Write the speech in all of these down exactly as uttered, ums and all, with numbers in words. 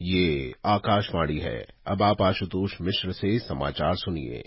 ये आकाशवाणी है। अब आप आशुतोष मिश्र से समाचार सुनिए।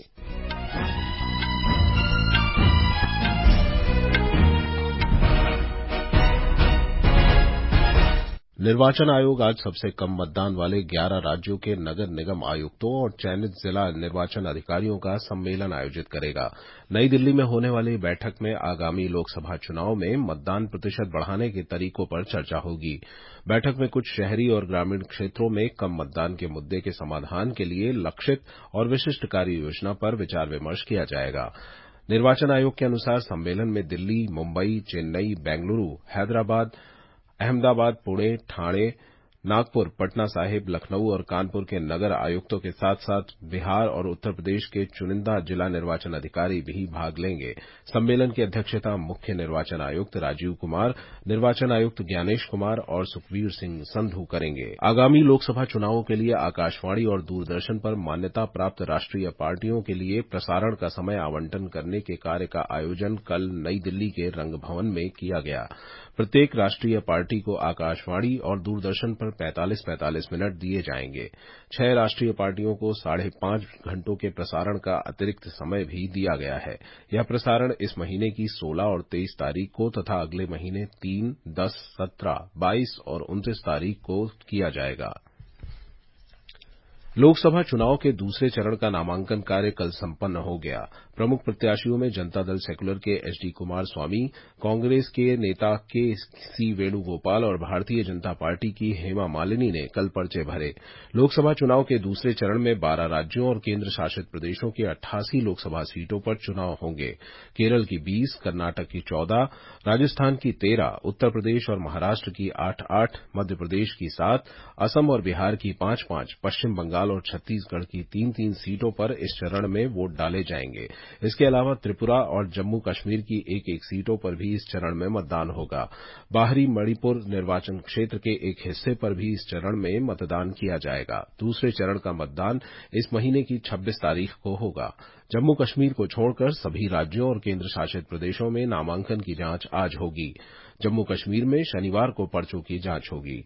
निर्वाचन आयोग आज सबसे कम मतदान वाले ग्यारह राज्यों के नगर निगम आयुक्तों और चयनित जिला निर्वाचन अधिकारियों का सम्मेलन आयोजित करेगा। नई दिल्ली में होने वाली बैठक में आगामी लोकसभा चुनाव में मतदान प्रतिशत बढ़ाने के तरीकों पर चर्चा होगी। बैठक में कुछ शहरी और ग्रामीण क्षेत्रों में कम मतदान के मुद्दे के समाधान के लिए लक्षित और विशिष्ट कार्य योजना पर विचार विमर्श किया जाएगा। निर्वाचन आयोग के अनुसार सम्मेलन में दिल्ली, मुंबई, चेन्नई, बेंगलुरू, हैदराबाद, अहमदाबाद, पुणे, ठाणे, नागपुर, पटना साहिब, लखनऊ और कानपुर के नगर आयुक्तों के साथ साथ बिहार और उत्तर प्रदेश के चुनिंदा जिला निर्वाचन अधिकारी भी भाग लेंगे। सम्मेलन की अध्यक्षता मुख्य निर्वाचन आयुक्त राजीव कुमार, निर्वाचन आयुक्त ज्ञानेश कुमार और सुखबीर सिंह संधू करेंगे। आगामी लोकसभा चुनावों के लिए आकाशवाणी और दूरदर्शन पर मान्यता प्राप्त राष्ट्रीय पार्टियों के लिए प्रसारण का समय आवंटन करने के कार्य का आयोजन कल नई दिल्ली के रंग भवन में किया गया। प्रत्येक राष्ट्रीय पार्टी को आकाशवाणी और दूरदर्शन पर पैंतालीस पैंतालीस मिनट दिए जाएंगे। छह राष्ट्रीय पार्टियों को साढ़े पांच घंटों के प्रसारण का अतिरिक्त समय भी दिया गया है। यह प्रसारण इस महीने की सोलह और तेईस तारीख को तथा अगले महीने तीन, दस, सत्रह, बाईस और उनतीस तारीख को किया जाएगा। लोकसभा चुनाव के दूसरे चरण का नामांकन कार्य कल संपन्न हो गया। प्रमुख प्रत्याशियों में जनता दल सेक्युलर के एचडी कुमार स्वामी, कांग्रेस के नेता के सी वेणुगोपाल और भारतीय जनता पार्टी की हेमा मालिनी ने कल पर्चे भरे। लोकसभा चुनाव के दूसरे चरण में बारह राज्यों और केंद्र शासित प्रदेशों की अट्ठासी लोकसभा सीटों पर चुनाव होंगे। केरल की बीस, कर्नाटक की चौदह, राजस्थान की तेरह, उत्तर प्रदेश और महाराष्ट्र की आठ आठ, मध्य प्रदेश की सात, असम और बिहार की पांच पांच, पश्चिम बंगाल और छत्तीसगढ़ की तीन तीन सीटों पर इस चरण में वोट डाले जाएंगे। इसके अलावा त्रिपुरा और जम्मू कश्मीर की एक एक सीटों पर भी इस चरण में मतदान होगा। बाहरी मणिपुर निर्वाचन क्षेत्र के एक हिस्से पर भी इस चरण में मतदान किया जाएगा। दूसरे चरण का मतदान इस महीने की छब्बीस तारीख को होगा। जम्मू कश्मीर को छोड़कर सभी राज्यों और केंद्र शासित प्रदेशों में नामांकन की जांच आज होगी। जम्मू कश्मीर में शनिवार को पर्चों की जांच होगी।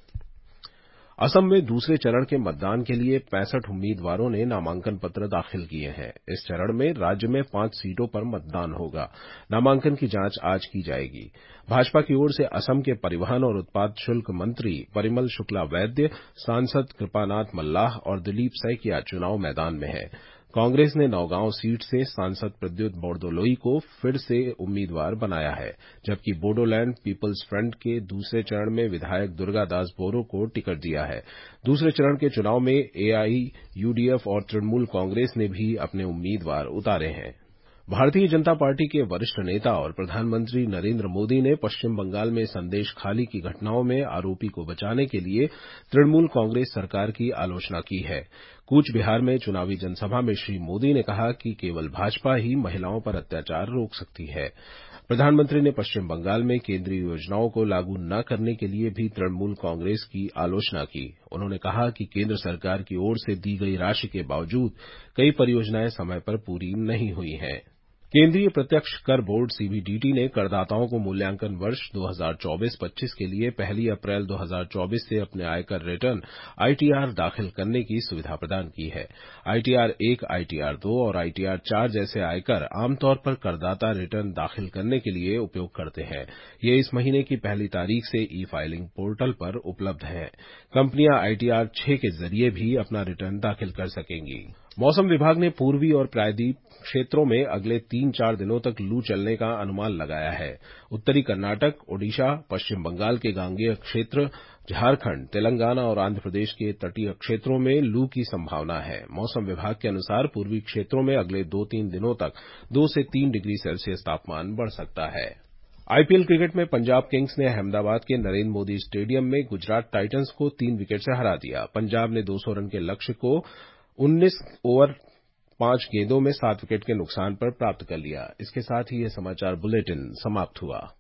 असम में दूसरे चरण के मतदान के लिए पैंसठ उम्मीदवारों ने नामांकन पत्र दाखिल किए हैं। इस चरण में राज्य में पांच सीटों पर मतदान होगा। नामांकन की जांच आज की जाएगी। भाजपा की ओर से असम के परिवहन और उत्पाद शुल्क मंत्री परिमल शुक्ला वैद्य, सांसद कृपानाथ मल्लाह और दिलीप सैकिया चुनाव मैदान में हैं। कांग्रेस ने नौगांव सीट से सांसद प्रद्युत बोरदोलोई को फिर से उम्मीदवार बनाया है, जबकि बोडोलैंड पीपल्स फ्रंट के दूसरे चरण में विधायक दुर्गादास बोरो को टिकट दिया है। दूसरे चरण के चुनाव में एआईयूडीएफ और तृणमूल कांग्रेस ने भी अपने उम्मीदवार उतारे हैं। भारतीय जनता पार्टी के वरिष्ठ नेता और प्रधानमंत्री नरेंद्र मोदी ने पश्चिम बंगाल में संदेशखाली की घटनाओं में आरोपी को बचाने के लिए तृणमूल कांग्रेस सरकार की आलोचना की है। कूच बिहार में चुनावी जनसभा में श्री मोदी ने कहा कि केवल भाजपा ही महिलाओं पर अत्याचार रोक सकती है। प्रधानमंत्री ने पश्चिम बंगाल में केंद्रीय योजनाओं को लागू न करने के लिए भी तृणमूल कांग्रेस की आलोचना की। उन्होंने कहा कि केंद्र सरकार की ओर से दी गई राशि के बावजूद कई परियोजनाएं समय पर पूरी नहीं हुई हैं। केंद्रीय प्रत्यक्ष कर बोर्ड सीबीडीटी ने करदाताओं को मूल्यांकन वर्ष दो हज़ार चौबीस पच्चीस के लिए पहली अप्रैल दो हज़ार चौबीस से अपने आयकर रिटर्न आईटीआर दाखिल करने की सुविधा प्रदान की है। आईटीआर एक, आईटीआर दो और आईटीआर चार जैसे आयकर आमतौर पर करदाता रिटर्न दाखिल करने के लिए उपयोग करते हैं। ये इस महीने की पहली तारीख से ई फाइलिंग पोर्टल पर उपलब्ध हैं। कंपनियां आईटीआर छह के जरिए भी अपना रिटर्न दाखिल कर सकेंगी। मौसम विभाग ने पूर्वी और प्रायद्वीप क्षेत्रों में अगले तीन चार दिनों तक लू चलने का अनुमान लगाया है। उत्तरी कर्नाटक, ओडिशा, पश्चिम बंगाल के गांगेय क्षेत्र, झारखंड, तेलंगाना और आंध्र प्रदेश के तटीय क्षेत्रों में लू की संभावना है। मौसम विभाग के अनुसार पूर्वी क्षेत्रों में अगले दो तीन दिनों तक दो से तीन डिग्री सेल्सियस तापमान बढ़ सकता है। आईपीएल क्रिकेट में पंजाब किंग्स ने अहमदाबाद के नरेंद्र मोदी स्टेडियम में गुजरात टाइटंस को तीन विकेट से हरा दिया। पंजाब ने दो सौ रन के लक्ष्य को उन्नीस ओवर पांच गेंदों में सात विकेट के नुकसान पर प्राप्त कर लिया। इसके साथ ही यह समाचार बुलेटिन समाप्त हुआ।